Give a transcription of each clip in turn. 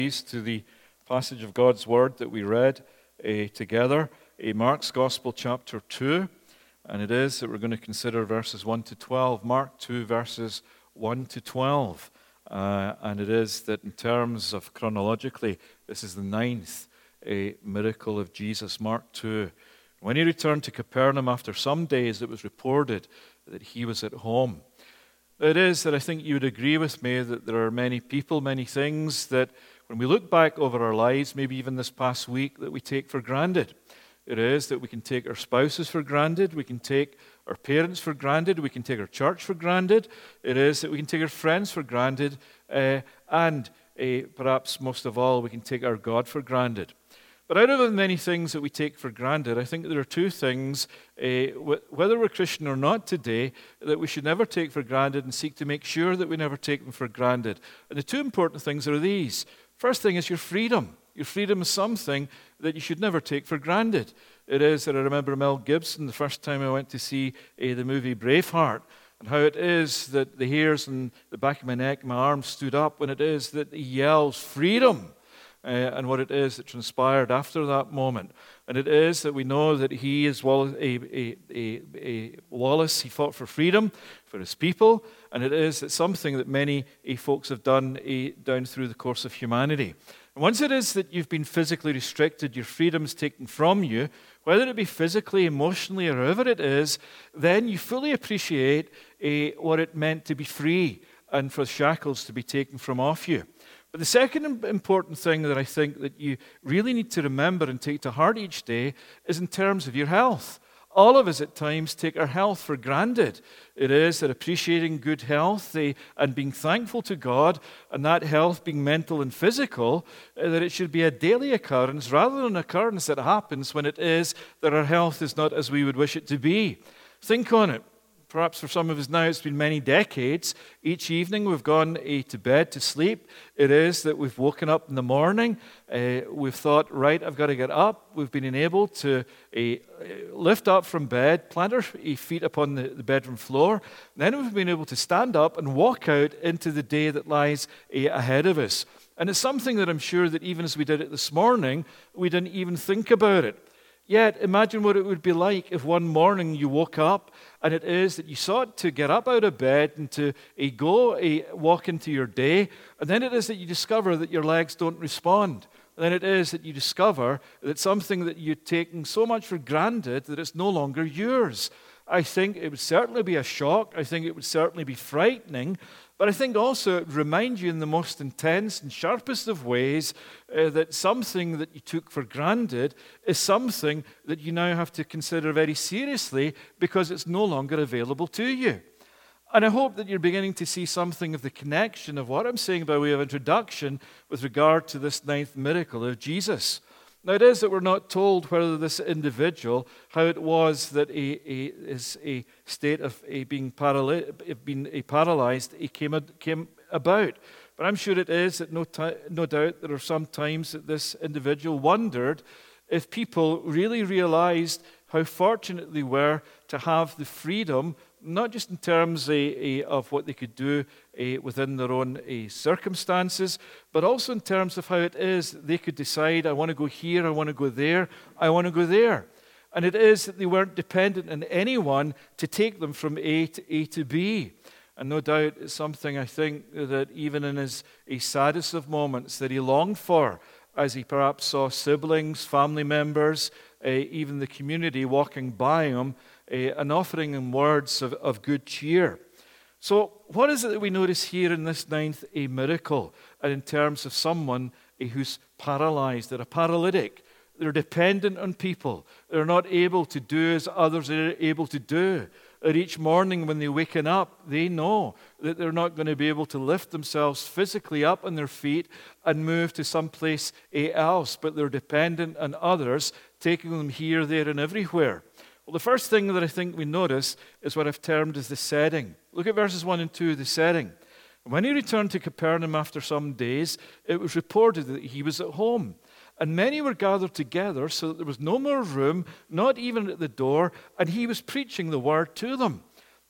To the passage of God's Word that we read together, Mark's Gospel chapter 2, and it is that we're going to consider verses 1 to 12. Mark 2 verses 1 to 12, and it is that in terms of chronologically, this is the ninth miracle of Jesus. Mark 2. When he returned to Capernaum after some days, it was reported that he was at home. It is that I think you would agree with me that there are many people, many things that when we look back over our lives, maybe even this past week, that we take for granted. It is that we can take our spouses for granted, we can take our parents for granted, we can take our church for granted. It is that we can take our friends for granted, and perhaps most of all, we can take our God for granted. But out of the many things that we take for granted, I think there are two things, whether we're Christian or not today, that we should never take for granted and seek to make sure that we never take them for granted. And the two important things are these. First thing is your freedom. Your freedom is something that you should never take for granted. It is that I remember Mel Gibson, the first time I went to see the movie Braveheart, and how it is that the hairs on the back of my neck, my arms stood up when it is that he yells, "Freedom!" And what it is that transpired after that moment. And it is that we know that he is Wallace, he fought for freedom, for his people, and it is that something that many folks have done down through the course of humanity. And once it is that you've been physically restricted, your freedom's taken from you, whether it be physically, emotionally, or however it is, then you fully appreciate what it meant to be free and for shackles to be taken from off you. But the second important thing that I think that you really need to remember and take to heart each day is in terms of your health. All of us at times take our health for granted. It is that appreciating good health and being thankful to God, and that health being mental and physical, that it should be a daily occurrence rather than an occurrence that happens when it is that our health is not as we would wish it to be. Think on it. Perhaps for some of us now it's been many decades. Each evening we've gone to bed to sleep. It is that we've woken up in the morning. We've thought, right, I've got to get up. We've been able to lift up from bed, plant our feet upon the bedroom floor. Then we've been able to stand up and walk out into the day that lies ahead of us. And it's something that I'm sure that even as we did it this morning, we didn't even think about it. Yet, imagine what it would be like if one morning you woke up and it is that you sought to get up out of bed and to go walk into your day, and then it is that you discover that your legs don't respond. And then it is that you discover that something that you'd taken so much for granted that it's no longer yours. I think it would certainly be a shock. I think it would certainly be frightening. But I think also it would remind you in the most intense and sharpest of ways that something that you took for granted is something that you now have to consider very seriously because it's no longer available to you. And I hope that you're beginning to see something of the connection of what I'm saying by way of introduction with regard to this ninth miracle of Jesus. Now, it is that we're not told whether this individual, how it was that his state of being paralyzed came about. But I'm sure it is that no doubt there are some times that this individual wondered if people really realized how fortunate they were to have the freedom, not just in terms of what they could do within their own circumstances, but also in terms of how it is that they could decide, I want to go here, I want to go there, I want to go there. And it is that they weren't dependent on anyone to take them from A to B. And no doubt it's something I think that even in his saddest of moments that he longed for, as he perhaps saw siblings, family members, even the community walking by him, and offering him words of good cheer. So what is it that we notice here in this ninth miracle, and in terms of someone who's paralyzed? They're a paralytic. They're dependent on people. They're not able to do as others are able to do. That each morning when they're waking up, they know that they're not going to be able to lift themselves physically up on their feet and move to someplace else, but they're dependent on others, taking them here, there, and everywhere. Well, the first thing that I think we notice is what I've termed as the setting. Look at verses 1 and 2, the setting. When he returned to Capernaum after some days, it was reported that he was at home. And many were gathered together so that there was no more room, not even at the door, and he was preaching the word to them.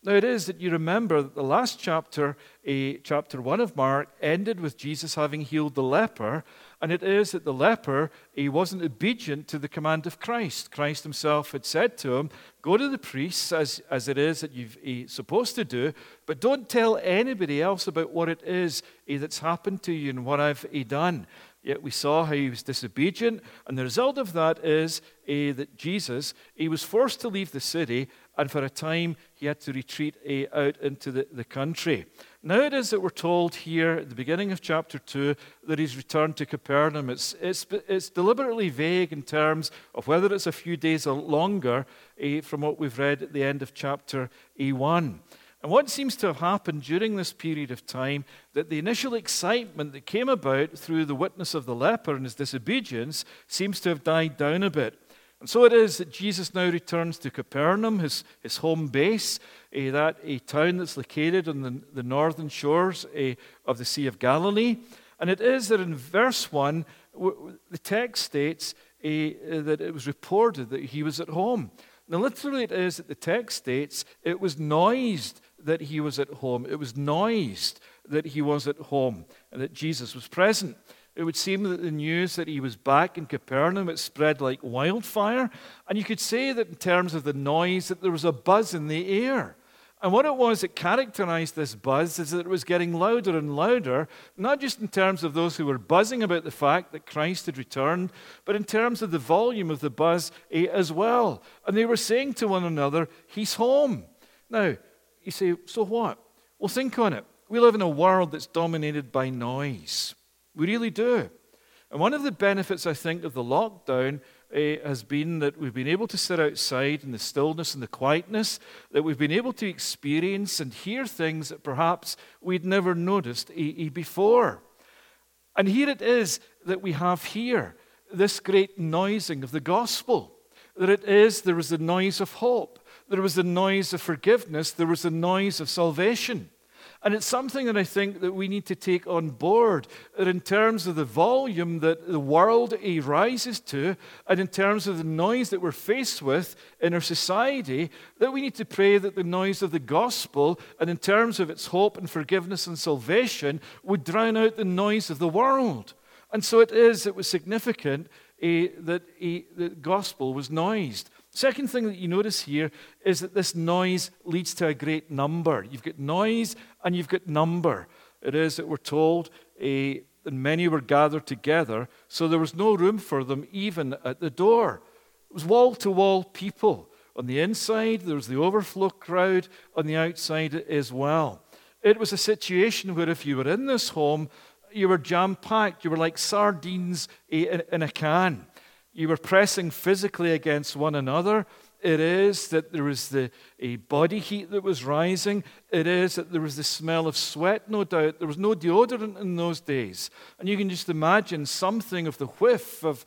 Now it is that you remember that the last chapter, chapter 1 of Mark, ended with Jesus having healed the leper, and it is that the leper, he wasn't obedient to the command of Christ. Christ himself had said to him, go to the priests as it is that you're supposed to do, but don't tell anybody else about what it is that's happened to you and what I've done. Yet we saw how he was disobedient, and the result of that is that Jesus, he was forced to leave the city, and for a time he had to retreat out into the country. Now it is that we're told here at the beginning of chapter 2 that he's returned to Capernaum. It's deliberately vague in terms of whether it's a few days or longer from what we've read at the end of chapter 1. And what seems to have happened during this period of time, that the initial excitement that came about through the witness of the leper and his disobedience seems to have died down a bit. And so it is that Jesus now returns to Capernaum, his home base, a town that's located on the northern shores of the Sea of Galilee. And it is that in verse 1, the text states that it was reported that he was at home. Now, literally, it is that the text states it was noised that he was at home. It was noised that he was at home and that Jesus was present. It would seem that the news that he was back in Capernaum, it spread like wildfire. And you could say that in terms of the noise, that there was a buzz in the air. And what it was that characterized this buzz is that it was getting louder and louder, not just in terms of those who were buzzing about the fact that Christ had returned, but in terms of the volume of the buzz as well. And they were saying to one another, he's home. Now, you say, so what? Well, think on it. We live in a world that's dominated by noise. We really do. And one of the benefits, I think, of the lockdown has been that we've been able to sit outside in the stillness and the quietness, that we've been able to experience and hear things that perhaps we'd never noticed before. And here it is that we have here this great noising of the gospel. There was the noise of hope. There was the noise of forgiveness. There was the noise of salvation. And it's something that I think that we need to take on board, that in terms of the volume that the world rises to, and in terms of the noise that we're faced with in our society, that we need to pray that the noise of the gospel, and in terms of its hope and forgiveness and salvation, would drown out the noise of the world. And so it was significant that the gospel was noised. Second thing that you notice here is that this noise leads to a great number. You've got noise and you've got number. It is that we're told that many were gathered together, so there was no room for them even at the door. It was wall-to-wall people. On the inside, there was the overflow crowd. On the outside as well. It was a situation where if you were in this home, you were jam-packed. You were like sardines in a can. You were pressing physically against one another. It is that there was a body heat that was rising. It is that there was the smell of sweat, no doubt. There was no deodorant in those days. And you can just imagine something of the whiff of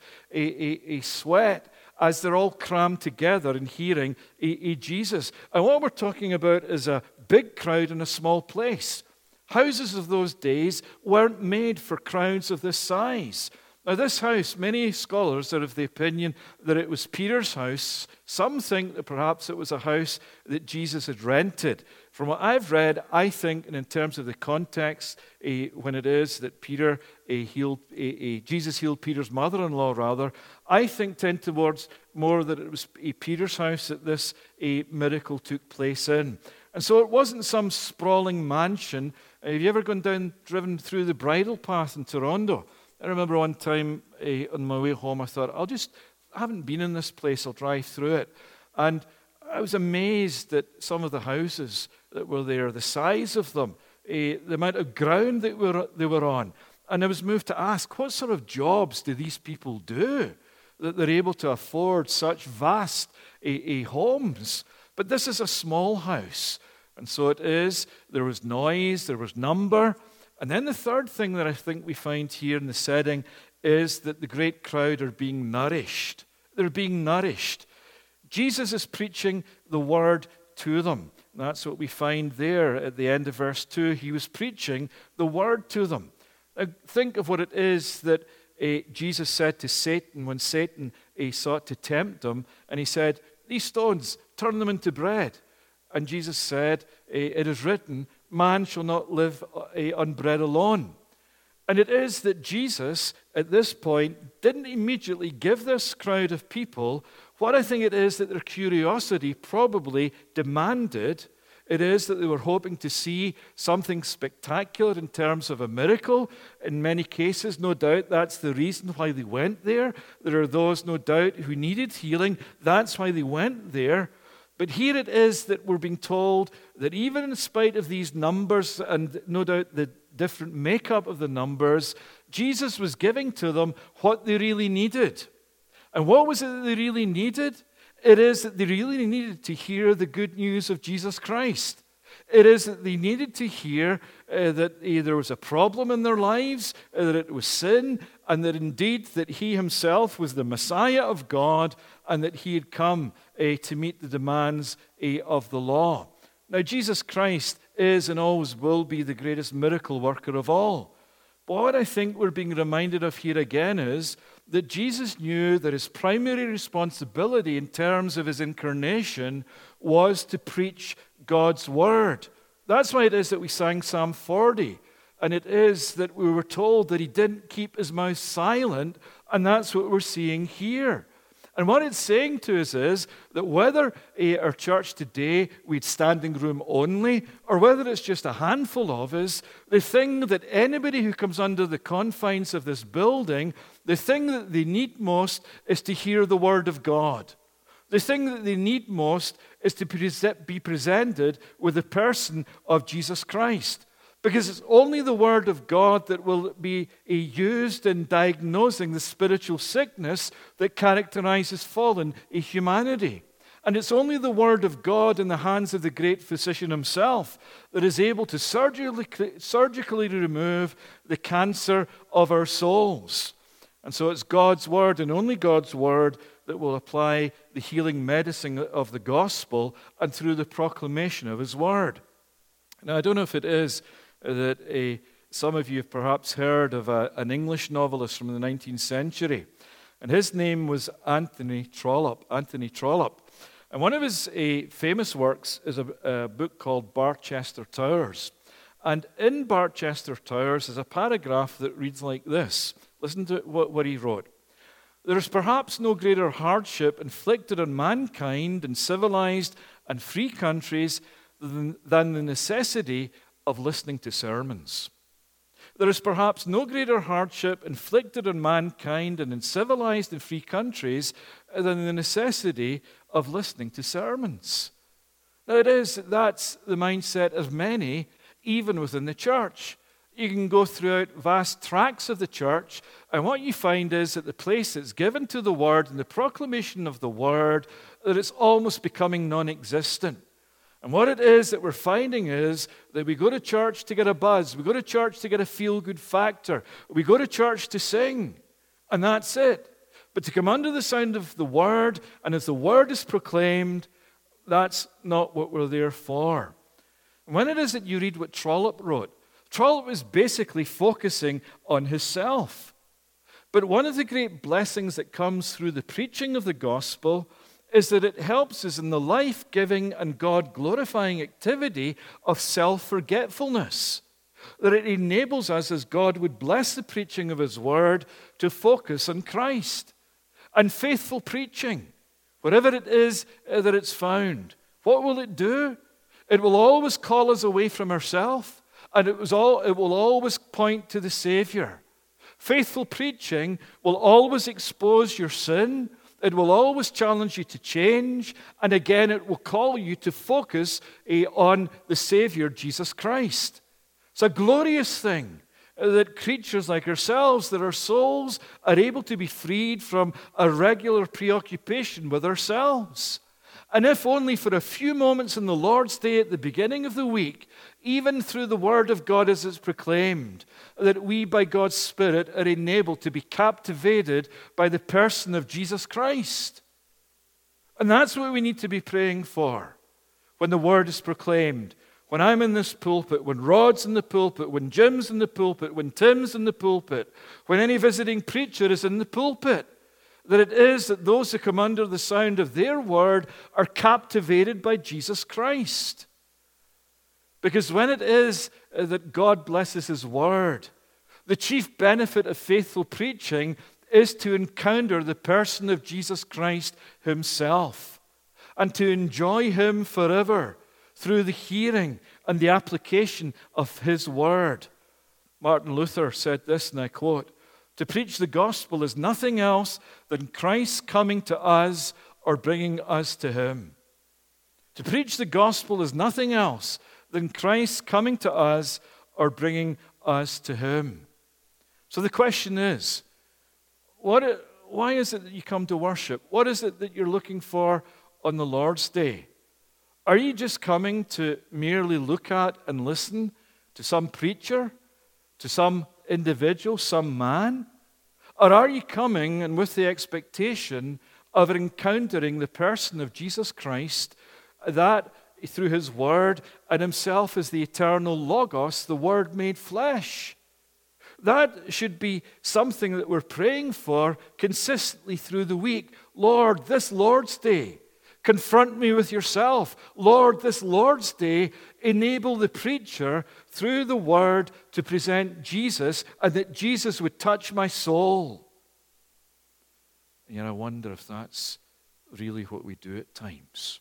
a sweat as they're all crammed together and hearing Jesus. And what we're talking about is a big crowd in a small place. Houses of those days weren't made for crowds of this size. Now, this house, many scholars are of the opinion that it was Peter's house. Some think that perhaps it was a house that Jesus had rented. From what I've read, I think, and in terms of the context, when it is that Jesus healed Peter's mother-in-law, rather, I tend towards more that it was Peter's house that this miracle took place in. And so it wasn't some sprawling mansion. Have you ever driven through the bridle path in Toronto? I remember one time on my way home, I thought, I haven't been in this place, I'll drive through it. And I was amazed at some of the houses that were there, the size of them, the amount of ground that they were on. And I was moved to ask, what sort of jobs do these people do that they're able to afford such vast homes? But this is a small house. And so it is, there was noise, there was number. And then the third thing that I think we find here in the setting is that the great crowd are being nourished. They're being nourished. Jesus is preaching the word to them. And that's what we find there at the end of verse 2. He was preaching the word to them. Now, think of what it is that Jesus said to Satan when Satan sought to tempt him. And he said, these stones, turn them into bread. And Jesus said, it is written, man shall not live on bread alone. And it is that Jesus, at this point, didn't immediately give this crowd of people what I think it is that their curiosity probably demanded. It is that they were hoping to see something spectacular in terms of a miracle. In many cases, no doubt, that's the reason why they went there. There are those, no doubt, who needed healing. That's why they went there. But here it is that we're being told that even in spite of these numbers and no doubt the different makeup of the numbers, Jesus was giving to them what they really needed. And what was it that they really needed? It is that they really needed to hear the good news of Jesus Christ. It is that they needed to hear that there was a problem in their lives, that it was sin, and that indeed that he himself was the Messiah of God, and that he had come to meet the demands of the law. Now, Jesus Christ is and always will be the greatest miracle worker of all. But what I think we're being reminded of here again is that Jesus knew that his primary responsibility in terms of his incarnation was to preach God's word. That's why it is that we sang Psalm 40. And it is that we were told that he didn't keep his mouth silent, and that's what we're seeing here. And what it's saying to us is that whether our church today, we'd standing room only, or whether it's just a handful of us, the thing that anybody who comes under the confines of this building, the thing that they need most is to hear the word of God. The thing that they need most is to be presented with the person of Jesus Christ. Because it's only the Word of God that will be used in diagnosing the spiritual sickness that characterizes fallen humanity. And it's only the Word of God in the hands of the great physician himself that is able to surgically remove the cancer of our souls. And so it's God's Word and only God's Word that will apply the healing medicine of the gospel and through the proclamation of his Word. Now, I don't know if it is that some of you have perhaps heard of an English novelist from the 19th century. And his name was Anthony Trollope. And one of his famous works is a book called Barchester Towers. And in Barchester Towers is a paragraph that reads like this. Listen to what he wrote. There is perhaps no greater hardship inflicted on mankind in civilized and free countries than the necessity of listening to sermons. There is perhaps no greater hardship inflicted on mankind and in civilized and free countries than the necessity of listening to sermons. Now that's the mindset of many, even within the church. You can go throughout vast tracts of the church, and what you find is that the place that's given to the word and the proclamation of the word, that it's almost becoming non-existent. And what it is that we're finding is that we go to church to get a buzz. We go to church to get a feel-good factor. We go to church to sing, and that's it. But to come under the sound of the word, and as the word is proclaimed, that's not what we're there for. And when it is that you read what Trollope wrote, Trollope was basically focusing on himself. But one of the great blessings that comes through the preaching of the gospel is that it helps us in the life-giving and God-glorifying activity of self-forgetfulness. That it enables us, as God would bless the preaching of his word, to focus on Christ. And faithful preaching, wherever it is that it's found, what will it do? It will always call us away from ourselves, and it will always point to the Savior. Faithful preaching will always expose your sin. It will always challenge you to change. And again, it will call you to focus on the Savior, Jesus Christ. It's a glorious thing that creatures like ourselves, that our souls are able to be freed from a regular preoccupation with ourselves. And if only for a few moments in the Lord's Day at the beginning of the week, even through the Word of God as it's proclaimed, that we by God's Spirit are enabled to be captivated by the person of Jesus Christ. And that's what we need to be praying for when the Word is proclaimed. When I'm in this pulpit, when Rod's in the pulpit, when Jim's in the pulpit, when Tim's in the pulpit, when any visiting preacher is in the pulpit, that it is that those who come under the sound of their word are captivated by Jesus Christ. Because when it is that God blesses his word, the chief benefit of faithful preaching is to encounter the person of Jesus Christ himself and to enjoy him forever through the hearing and the application of his word. Martin Luther said this, and I quote, "To preach the gospel is nothing else than Christ coming to us or bringing us to him." To preach the gospel is nothing else than Christ coming to us or bringing us to him. So the question is, why is it that you come to worship? What is it that you're looking for on the Lord's Day? Are you just coming to merely look at and listen to some preacher, to some individual, some man? Or are you coming and with the expectation of encountering the person of Jesus Christ, that through his word and himself as the eternal Logos, the Word made flesh? That should be something that we're praying for consistently through the week. Lord, this Lord's Day, confront me with yourself. Lord, this Lord's Day, enable the preacher through the word to present Jesus and that Jesus would touch my soul. And yet I wonder if that's really what we do at times.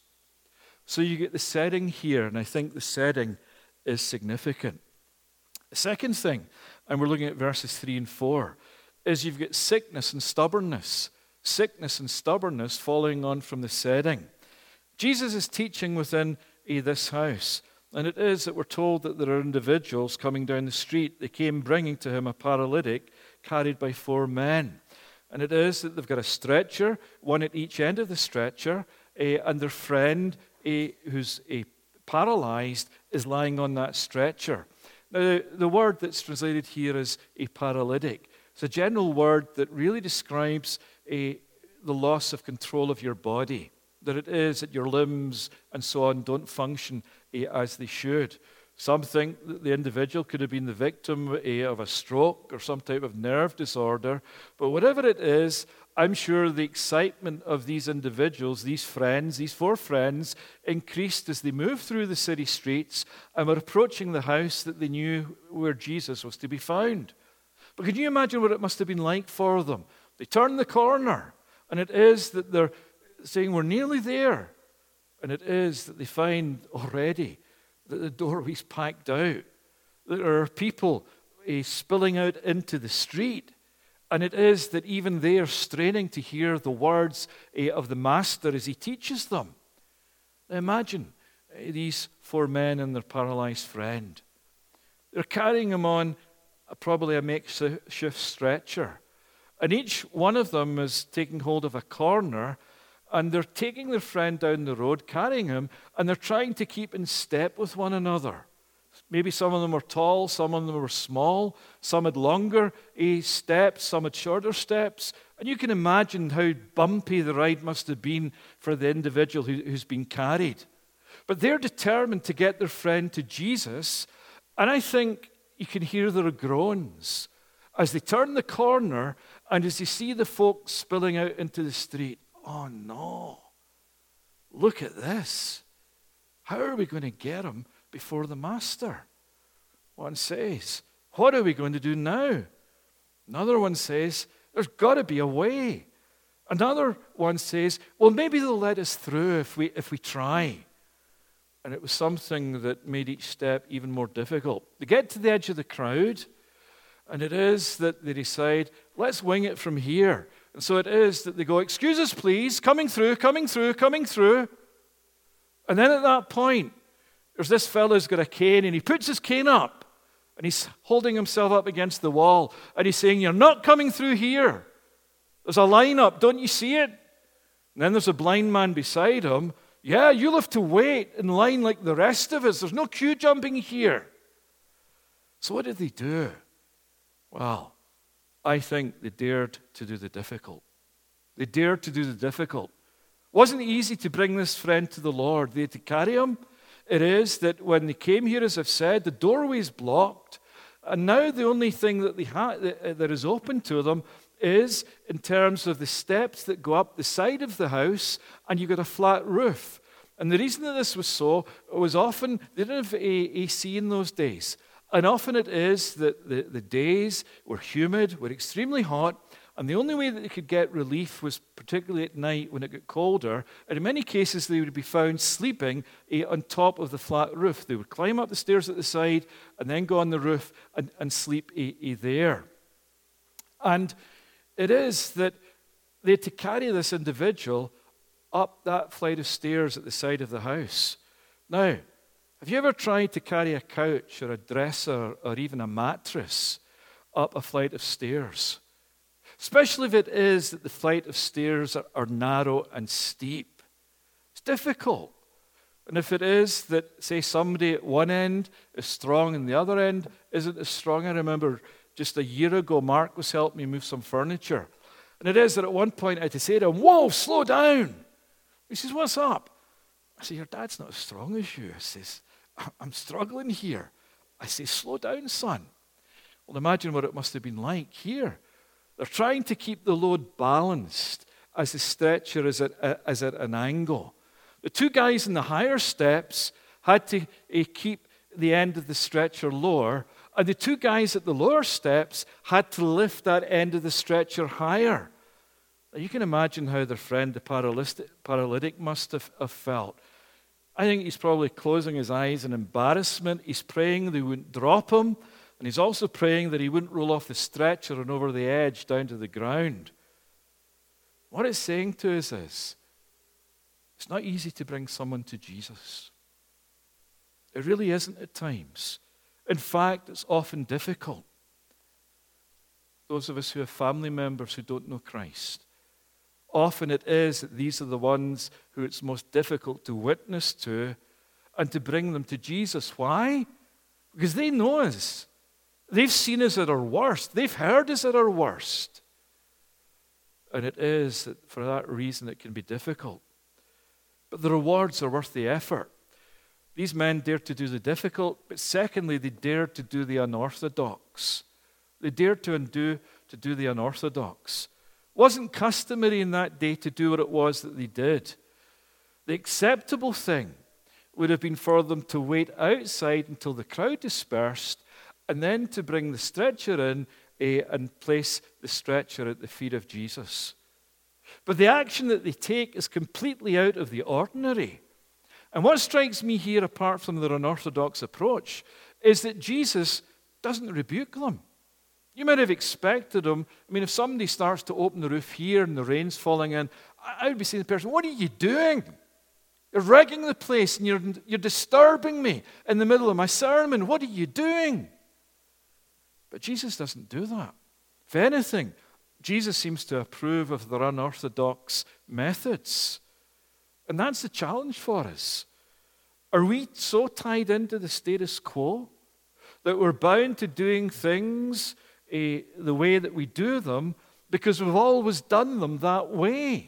So you get the setting here, and I think the setting is significant. The second thing, and we're looking at verses 3 and 4, is you've got sickness and stubbornness. Sickness and stubbornness following on from the setting. Jesus is teaching within this house, and it is that we're told that there are individuals coming down the street. They came bringing to him a paralytic carried by 4 men. And it is that they've got a stretcher, one at each end of the stretcher, and their friend who's paralyzed is lying on that stretcher. Now, the word that's translated here is a paralytic. It's a general word that really describes the loss of control of your body, that it is that your limbs and so on don't function as they should. Some think that the individual could have been the victim of a stroke or some type of nerve disorder, but whatever it is, I'm sure the excitement of these individuals, these friends, these 4 friends, increased as they moved through the city streets and were approaching the house that they knew where Jesus was to be found. But can you imagine what it must have been like for them? They turn the corner, and it is that they're saying, we're nearly there. And it is that they find already that the doorway's packed out, that there are people spilling out into the street. And it is that even they are straining to hear the words of the Master as he teaches them. Now imagine these 4 men and their paralyzed friend. They're carrying him on probably a makeshift stretcher. And each one of them is taking hold of a corner, and they're taking their friend down the road, carrying him, and they're trying to keep in step with one another. Maybe some of them were tall, some of them were small, some had longer steps, some had shorter steps. And you can imagine how bumpy the ride must have been for the individual who's been carried. But they're determined to get their friend to Jesus, and I think you can hear their groans as they turn the corner and as they see the folks spilling out into the street. Oh no, look at this. How are we going to get him before the Master? One says, what are we going to do now? Another one says, there's got to be a way. Another one says, well, maybe they'll let us through if we try. And it was something that made each step even more difficult. They get to the edge of the crowd, and it is that they decide, let's wing it from here. And so it is that they go, excuse us, please, coming through. And then at that point, there's this fellow who's got a cane, and he puts his cane up, and he's holding himself up against the wall, and he's saying, you're not coming through here. There's a line up, don't you see it? And then there's a blind man beside him. Yeah, you'll have to wait in line like the rest of us. There's no queue jumping here. So what did they do? Well, I think they dared to do the difficult. They dared to do the difficult. It wasn't easy to bring this friend to the Lord. They had to carry him. It is that when they came here, as I've said, the doorway is blocked. And now the only thing that that is open to them is in terms of the steps that go up the side of the house, and you've got a flat roof. And the reason that this was so was often they didn't have AC in those days. And often it is that the days were humid, were extremely hot, and the only way that they could get relief was particularly at night when it got colder. And in many cases, they would be found sleeping on top of the flat roof. They would climb up the stairs at the side and then go on the roof and sleep there. And it is that they had to carry this individual up that flight of stairs at the side of the house. Now, have you ever tried to carry a couch or a dresser or even a mattress up a flight of stairs? Especially if it is that the flight of stairs are narrow and steep. It's difficult. And if it is that, say, somebody at one end is strong and the other end isn't as strong. I remember just a year ago, Mark was helping me move some furniture. And it is that at one point I had to say to him, "Whoa, slow down." He says, "What's up?" I say, "Your dad's not as strong as you." I says, "I'm struggling here." I say, "Slow down, son." Well, imagine what it must have been like here. They're trying to keep the load balanced as the stretcher is at an angle. The two guys in the higher steps had to keep the end of the stretcher lower, and the two guys at the lower steps had to lift that end of the stretcher higher. Now, you can imagine how their friend, the paralytic, must have felt. I think he's probably closing his eyes in embarrassment. He's praying they wouldn't drop him, and he's also praying that he wouldn't roll off the stretcher and over the edge down to the ground. What it's saying to us is, it's not easy to bring someone to Jesus. It really isn't at times. In fact, it's often difficult. Those of us who have family members who don't know Christ, often it is that these are the ones who it's most difficult to witness to and to bring them to Jesus. Why? Because they know us. They've seen us at our worst. They've heard us at our worst. And it is that for that reason it can be difficult. But the rewards are worth the effort. These men dared to do the difficult, but secondly, they dared to do the unorthodox. They dared to do the unorthodox. It wasn't customary in that day to do what it was that they did. The acceptable thing would have been for them to wait outside until the crowd dispersed and then to bring the stretcher in and place the stretcher at the feet of Jesus. But the action that they take is completely out of the ordinary. And what strikes me here, apart from their unorthodox approach, is that Jesus doesn't rebuke them. You might have expected him. I mean, if somebody starts to open the roof here and the rain's falling in, I would be saying to the person, "What are you doing? You're wrecking the place and you're disturbing me in the middle of my sermon. What are you doing?" But Jesus doesn't do that. If anything, Jesus seems to approve of their unorthodox methods. And that's the challenge for us. Are we so tied into the status quo that we're bound to doing things the way that we do them because we've always done them that way?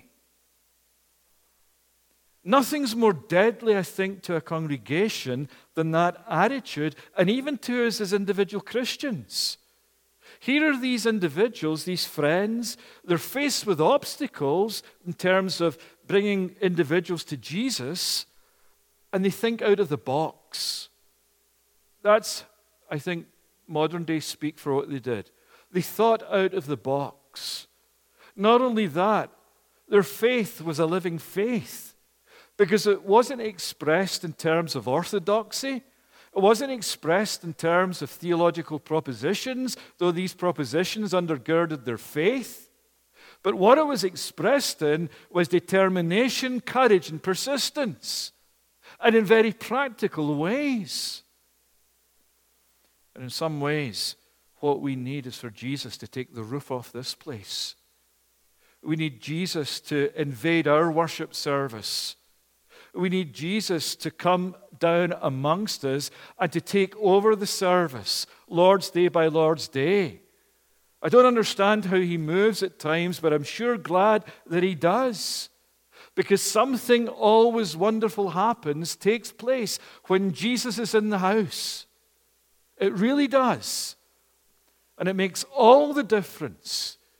Nothing's more deadly, I think, to a congregation than that attitude, and even to us as individual Christians. Here are these individuals, these friends, they're faced with obstacles in terms of bringing individuals to Jesus, and they think out of the box. That's, I think, modern day speak for what they did. They thought out of the box. Not only that, their faith was a living faith, because it wasn't expressed in terms of orthodoxy. It wasn't expressed in terms of theological propositions, though these propositions undergirded their faith. But what it was expressed in was determination, courage, and persistence, and in very practical ways. And in some ways, what we need is for Jesus to take the roof off this place. We need Jesus to invade our worship service. We need Jesus to come down amongst us and to take over the service, Lord's Day by Lord's Day. I don't understand how he moves at times, but I'm sure glad that he does. Because something always wonderful happens, takes place when Jesus is in the house. It really does. And it makes all the difference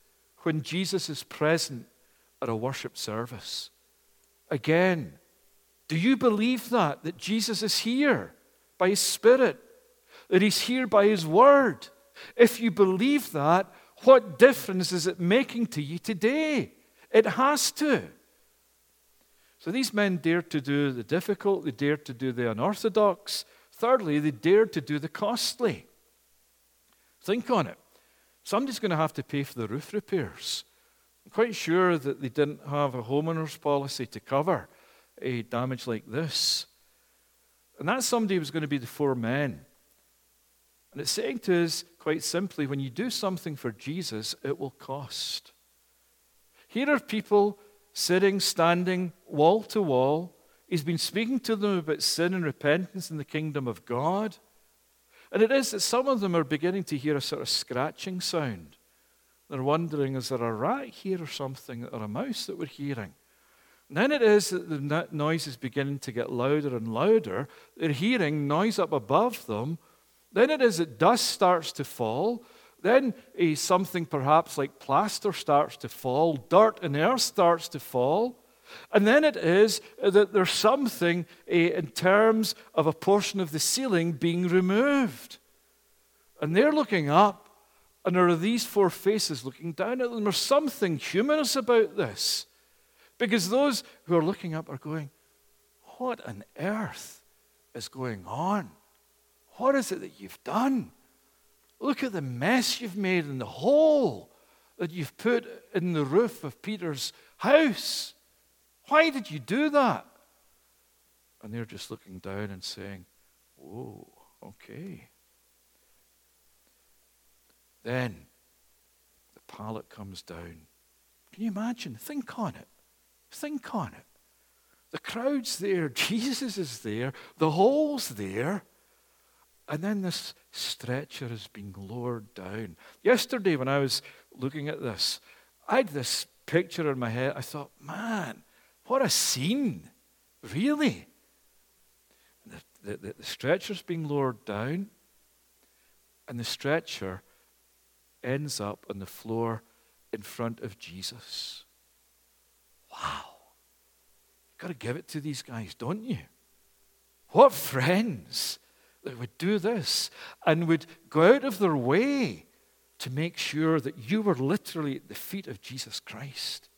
when Jesus is present at a worship service? Again, do you believe that Jesus is here by His Spirit, that He's here by His Word? If you believe that, what difference is it making to you today? It has to. So these men dared to do the difficult, they dared to do the unorthodox. Thirdly, they dared to do the costly. Think on it. Somebody's going to have to pay for the roof repairs. I'm quite sure that they didn't have a homeowner's policy to cover a damage like this. And that somebody was going to be the four men. And it's saying to us quite simply, when you do something for Jesus, it will cost. Here are people sitting, standing, wall to wall. He's been speaking to them about sin and repentance in the kingdom of God. And it is that some of them are beginning to hear a sort of scratching sound. They're wondering, is there a rat here or something, or a mouse that we're hearing? And then it is that the noise is beginning to get louder and louder. They're hearing noise up above them. Then it is that dust starts to fall. Then something perhaps like plaster starts to fall. Dirt and earth starts to fall. And then it is that there's something in terms of a portion of the ceiling being removed. And they're looking up, and there are these four faces looking down at them. There's something humorous about this. Because those who are looking up are going, what on earth is going on? What is it that you've done? Look at the mess you've made and the hole that you've put in the roof of Peter's house. Why did you do that? And they're just looking down and saying, whoa, okay. Then the pallet comes down. Can you imagine? Think on it. Think on it. The crowd's there. Jesus is there. The hole's there. And then this stretcher is being lowered down. Yesterday when I was looking at this, I had this picture in my head. I thought, man, what a scene. Really? The stretcher's being lowered down, and the stretcher ends up on the floor in front of Jesus. Wow. You've got to give it to these guys, don't you? What friends that would do this and would go out of their way to make sure that you were literally at the feet of Jesus Christ.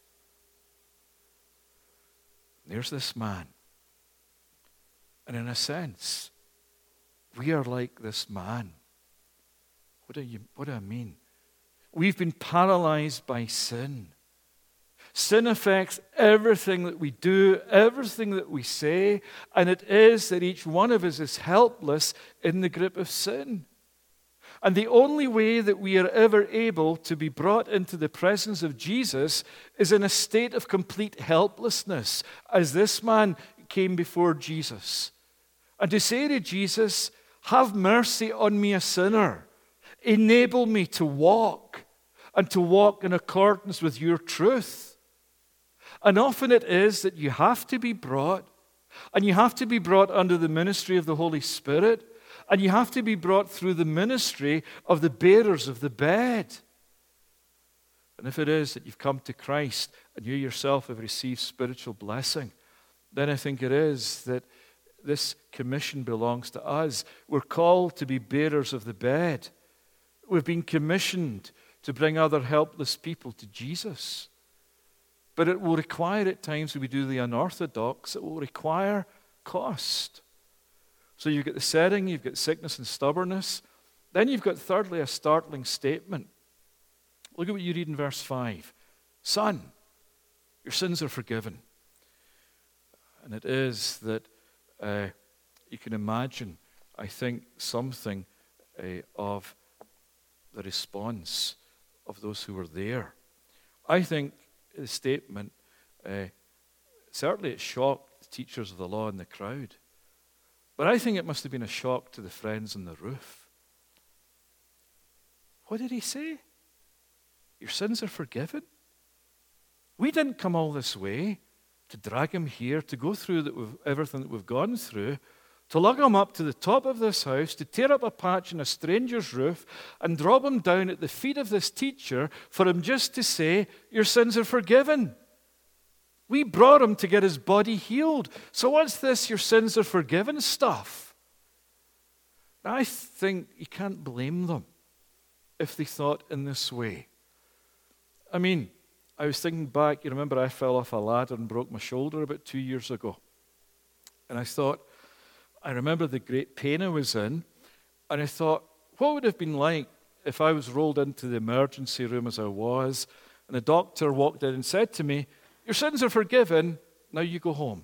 There's this man. And in a sense, we are like this man. What do I mean? We've been paralyzed by sin. Sin affects everything that we do, everything that we say, and it is that each one of us is helpless in the grip of sin. And the only way that we are ever able to be brought into the presence of Jesus is in a state of complete helplessness, as this man came before Jesus. And to say to Jesus, have mercy on me, a sinner. Enable me to walk, and to walk in accordance with your truth. And often it is that you have to be brought, and you have to be brought under the ministry of the Holy Spirit, and you have to be brought through the ministry of the bearers of the bed. And if it is that you've come to Christ and you yourself have received spiritual blessing, then I think it is that this commission belongs to us. We're called to be bearers of the bed. We've been commissioned to bring other helpless people to Jesus. But it will require at times when we do the unorthodox, it will require cost. So you've got the setting, you've got sickness and stubbornness. Then you've got thirdly a startling statement. Look at what you read in verse 5. Son, your sins are forgiven. And it is that you can imagine, I think, something of the response of those who were there. I think the statement, certainly it shocked the teachers of the law in the crowd. But I think it must have been a shock to the friends on the roof. What did he say? Your sins are forgiven? We didn't come all this way to drag him here, to go through everything that we've gone through. to lug him up to the top of this house, to tear up a patch in a stranger's roof, and drop him down at the feet of this teacher for him just to say, your sins are forgiven. We brought him to get his body healed. So what's this, your sins are forgiven stuff? I think you can't blame them if they thought in this way. I mean, I was thinking back, you remember I fell off a ladder and broke my shoulder about 2 years ago. And I remember the great pain I was in, and I thought, what would it have been like if I was rolled into the emergency room as I was, and the doctor walked in and said to me, your sins are forgiven, now you go home.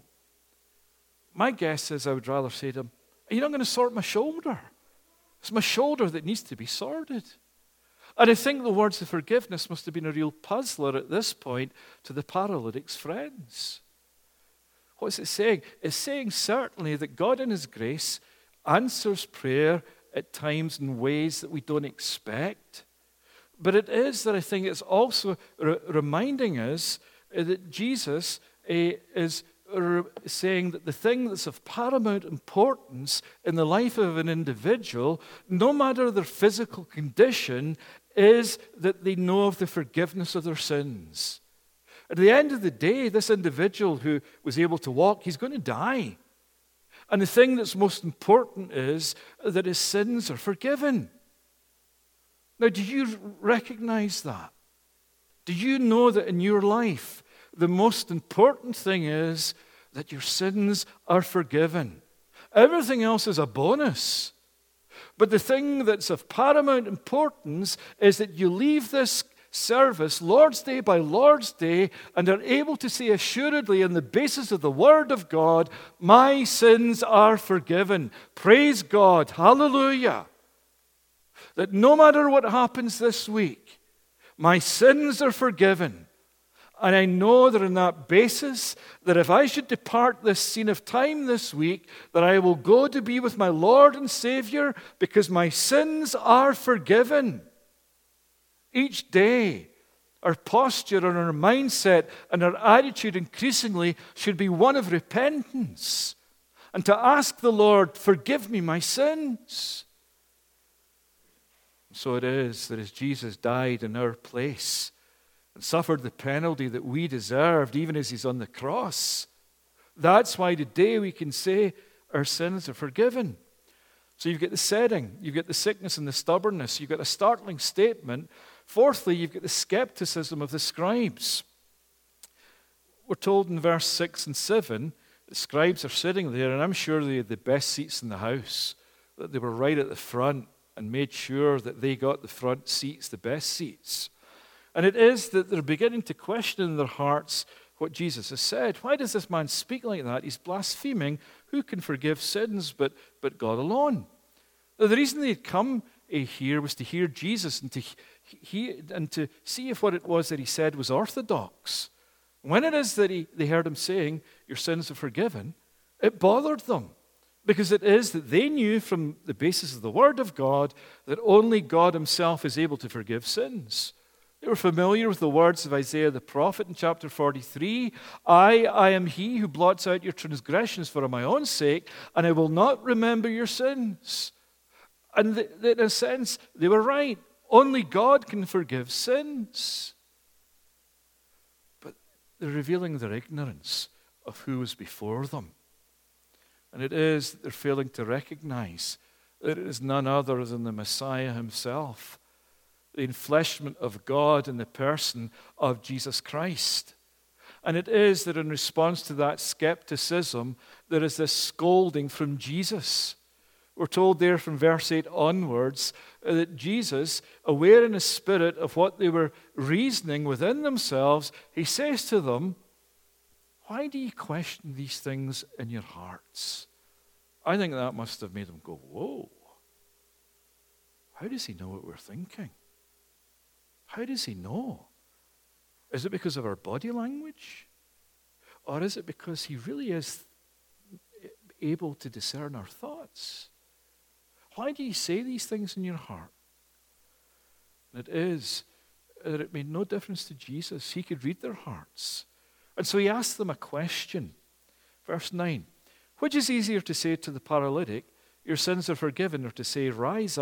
My guess is I would rather say to him, are you not going to sort my shoulder? It's my shoulder that needs to be sorted. And I think the words of forgiveness must have been a real puzzler at this point to the paralytic's friends. What's it saying? It's saying certainly that God in His grace answers prayer at times in ways that we don't expect. But it is that I think it's also reminding us that Jesus is saying that the thing that's of paramount importance in the life of an individual, no matter their physical condition, is that they know of the forgiveness of their sins. At the end of the day, this individual who was able to walk, he's going to die. And the thing that's most important is that his sins are forgiven. Now, do you recognize that? Do you know that in your life, the most important thing is that your sins are forgiven? Everything else is a bonus. But the thing that's of paramount importance is that you leave this service, Lord's Day by Lord's Day, and are able to say assuredly on the basis of the Word of God, my sins are forgiven. Praise God. Hallelujah. That no matter what happens this week, my sins are forgiven. And I know that on that basis, that if I should depart this scene of time this week, that I will go to be with my Lord and Savior because my sins are forgiven. Each day, our posture and our mindset and our attitude increasingly should be one of repentance and to ask the Lord, forgive me my sins. So it is that as Jesus died in our place and suffered the penalty that we deserved, even as He's on the cross, that's why today we can say our sins are forgiven. So you've got the setting, you've got the sickness and the stubbornness, you've got a startling statement. Fourthly, you've got the skepticism of the scribes. We're told in verse 6 and 7, the scribes are sitting there, and I'm sure they had the best seats in the house, that they were right at the front and made sure that they got the front seats, the best seats. And it is that they're beginning to question in their hearts what Jesus has said. Why does this man speak like that? He's blaspheming. Who can forgive sins but God alone? Now, the reason they'd come here was to hear Jesus and to see if what it was that He said was orthodox. When it is that they heard Him saying, your sins are forgiven, it bothered them. Because it is that they knew from the basis of the Word of God that only God Himself is able to forgive sins. They were familiar with the words of Isaiah the prophet in chapter 43. I am He who blots out your transgressions for my own sake, and I will not remember your sins. And in a sense, they were right. Only God can forgive sins. But they're revealing their ignorance of who was before them. And it is that they're failing to recognize that it is none other than the Messiah Himself, the enfleshment of God in the person of Jesus Christ. And it is that in response to that skepticism, there is this scolding from Jesus. We're told there from verse 8 onwards that Jesus, aware in His spirit of what they were reasoning within themselves, He says to them, why do you question these things in your hearts? I think that must have made them go, whoa. How does He know what we're thinking? How does He know? Is it because of our body language? Or is it because He really is able to discern our thoughts? Why do you say these things in your heart? And it is that it made no difference to Jesus. He could read their hearts. And so He asked them a question. Verse 9, Which is easier to say to the paralytic, your sins are forgiven, or to say, rise,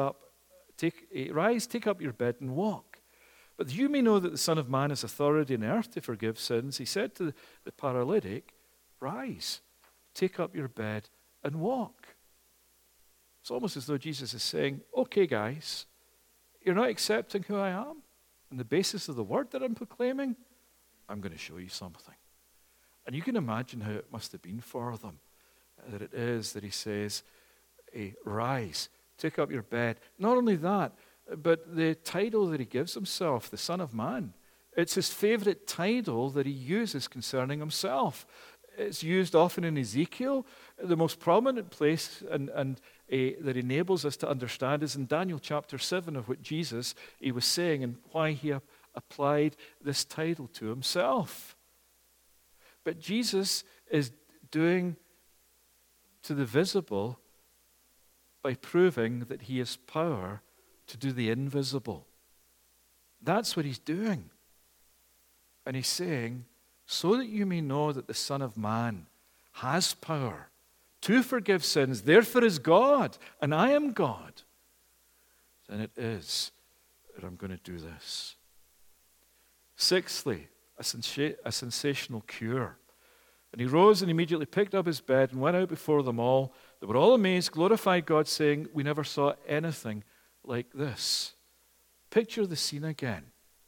take up your bed and walk? But that you may know that the Son of Man has authority on earth to forgive sins, he said to the paralytic, rise, take up your bed and walk. It's almost as though Jesus is saying, okay, guys, you're not accepting who I am on the basis of the word that I'm proclaiming. I'm going to show you something. And you can imagine how it must have been for them, that it is that he says, rise, take up your bed. Not only that, but the title that he gives himself, the Son of Man, it's his favorite title that he uses concerning himself. It's used often in Ezekiel. The most prominent place that enables us to understand is in Daniel chapter 7, of what Jesus he was saying and why he applied this title to himself. But Jesus is doing to the visible by proving that he has power to do the invisible. That's what he's doing. And he's saying, so that you may know that the Son of Man has power to forgive sins, therefore is God, and I am God, then it is that I'm going to do this. Sixthly, a sensational cure. And he rose and immediately picked up his bed and went out before them all. They were all amazed, glorified God, saying, we never saw anything like this. Picture the scene again.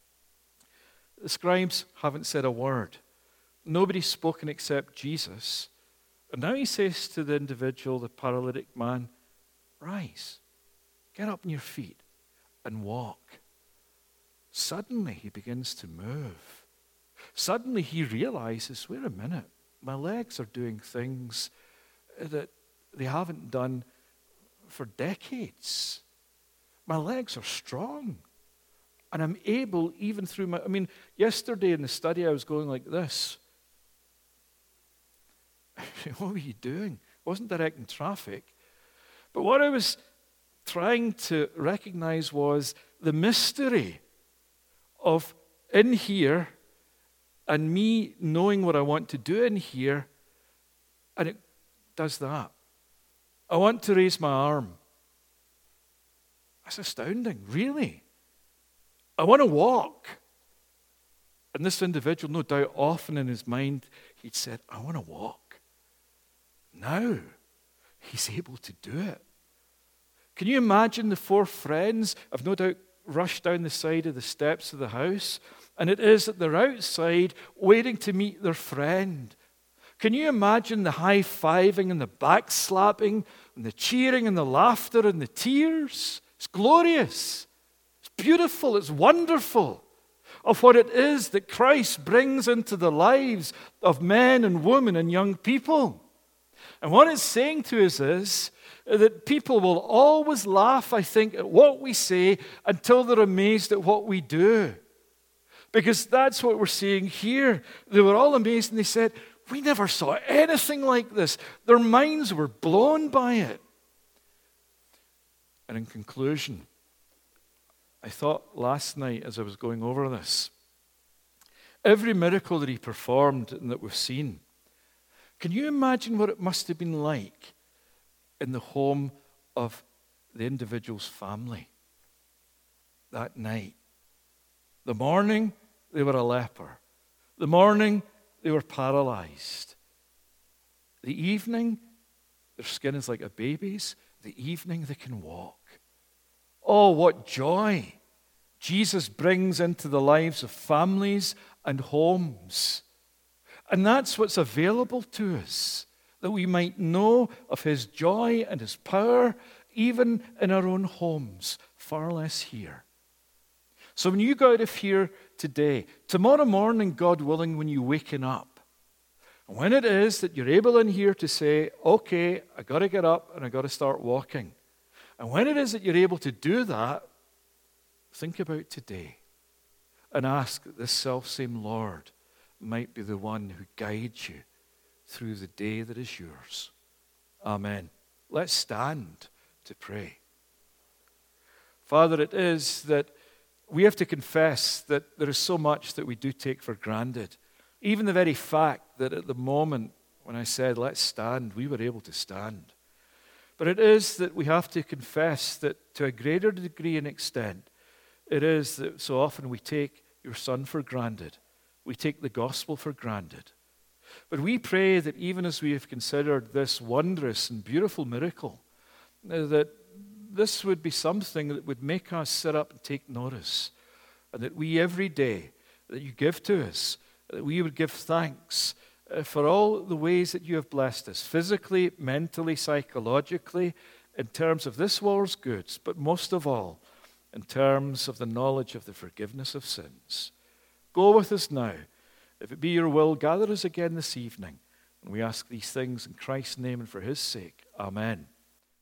The scribes haven't said a word. Nobody's spoken except Jesus. And now he says to the individual, the paralytic man, rise, get up on your feet and walk. Suddenly he begins to move. Suddenly he realizes, wait a minute, my legs are doing things that they haven't done for decades. My legs are strong. And I'm able, even through yesterday in the study I was going like this. What were you doing? I wasn't directing traffic. But what I was trying to recognize was the mystery of in here and me knowing what I want to do in here, and it does that. I want to raise my arm. That's astounding, really. I want to walk. And this individual, no doubt, often in his mind, he'd said, I want to walk. Now, he's able to do it. Can you imagine the four friends have no doubt rushed down the side of the steps of the house, and it is that they're outside waiting to meet their friend. Can you imagine the high-fiving and the backslapping and the cheering and the laughter and the tears? It's glorious. It's beautiful. It's wonderful of what it is that Christ brings into the lives of men and women and young people. And what it's saying to us is that people will always laugh, I think, at what we say until they're amazed at what we do. Because that's what we're seeing here. They were all amazed and they said, we never saw anything like this. Their minds were blown by it. And in conclusion, I thought last night as I was going over this, every miracle that he performed and that we've seen, can you imagine what it must have been like in the home of the individual's family that night? The morning, they were a leper. The morning, they were paralyzed. The evening, their skin is like a baby's. The evening, they can walk. Oh, what joy Jesus brings into the lives of families and homes. And that's what's available to us, that we might know of his joy and his power, even in our own homes, far less here. So when you go out of here today, tomorrow morning, God willing, when you're waking up, and when it is that you're able in here to say, okay, I got to get up and I got to start walking. And when it is that you're able to do that, think about today and ask that this selfsame Lord might be the one who guides you through the day that is yours. Amen. Let's stand to pray. Father, it is that we have to confess that there is so much that we do take for granted. Even the very fact that at the moment When I said, let's stand, we were able to stand. But it is that we have to confess that to a greater degree and extent, it is that so often we take your Son for granted. We take the gospel for granted. But we pray that even as we have considered this wondrous and beautiful miracle, that this would be something that would make us sit up and take notice. And that we every day that you give to us, that we would give thanks for all the ways that you have blessed us, physically, mentally, psychologically, in terms of this world's goods, but most of all, in terms of the knowledge of the forgiveness of sins. Go with us now. If it be your will, gather us again this evening. And we ask these things in Christ's name and for his sake. Amen.